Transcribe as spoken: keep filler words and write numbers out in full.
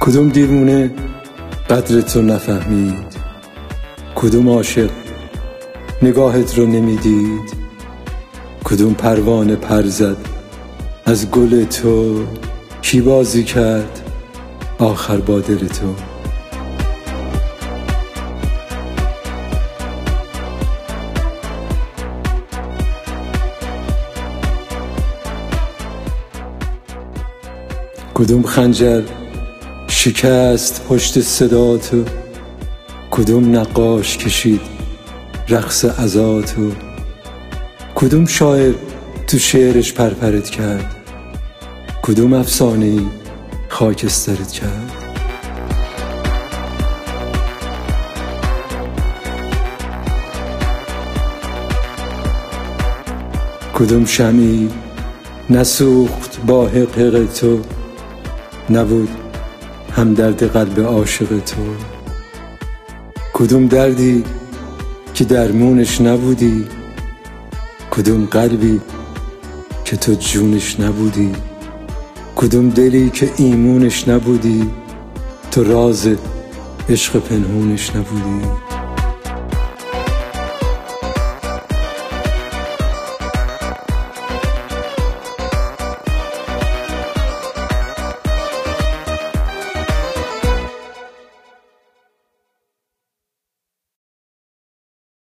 کدوم دیوونه قدر تو نفهمید؟ کدوم عاشق نگاهت رو نمیدید؟ کدوم پروانه پر زد از گل تو؟ کی بازی کرد آخر با دل تو؟ کدوم خنجر شکست پشت صدا تو؟ کدوم نقاش کشید رقص عزا تو؟ کدوم شاعر تو شعرش پرپرت کرد؟ کدوم افسانه‌ای خاکسترت کرد؟ کدوم شمعی نسوخت با حقیق تو؟ نبود همدرد قلب عاشق تو؟ کدوم دردی که درمونش نبودی؟ کدوم قلبی که تو جونش نبودی؟ کدوم دلی که ایمونش نبودی؟ تو راز عشق پنهونش نبودی؟